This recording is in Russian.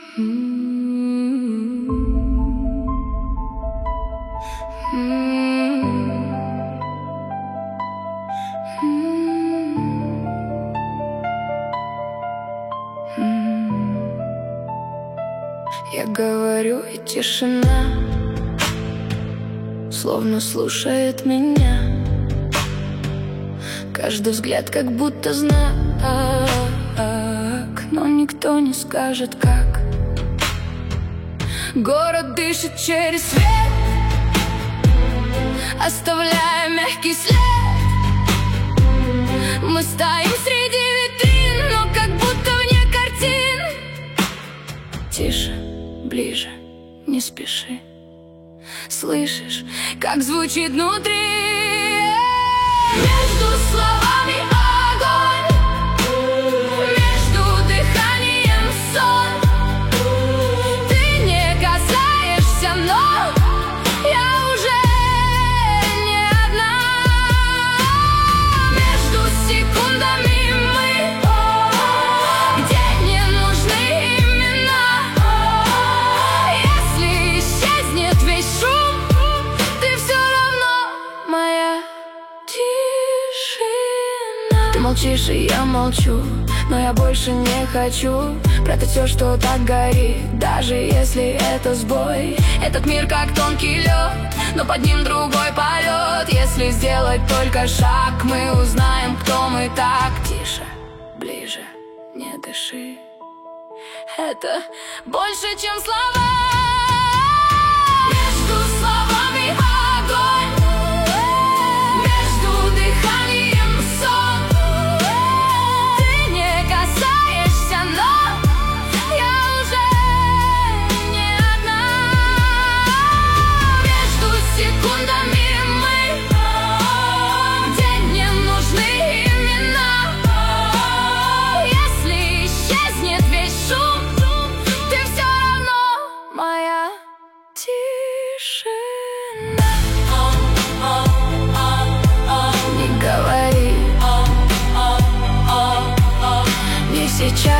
Я говорю, и тишина словно слушает меня. Каждый взгляд как будто знак, но никто не скажет как. Город дышит через свет, оставляя мягкий след. Мы стоим среди витрин, но как будто вне картин. Тише, ближе, не спеши. Слышишь, как звучит внутри? Между словами огонь, между дыханием сон. Ты не касаешься, но я уже не одна. Между секундами мы, где не нужны имена. Если исчезнет весь шум, ты все равно моя тишина. Ты молчишь, и я молчу, но я больше не хочу прятать все, что так горит. Даже если это сбой, этот мир как тонкий лед, но под ним другой полет. Если сделать только шаг, мы узнаем, кто мы так. Тише, ближе, не дыши. Это больше, чем слова. Между словами огонь, между дыханием сон. Ты не касаешься, но я уже не одна. Между секундами мы, где не нужны имена. Если исчезнет весь шум, ты все равно моя тишина. Не говори, не сейчас.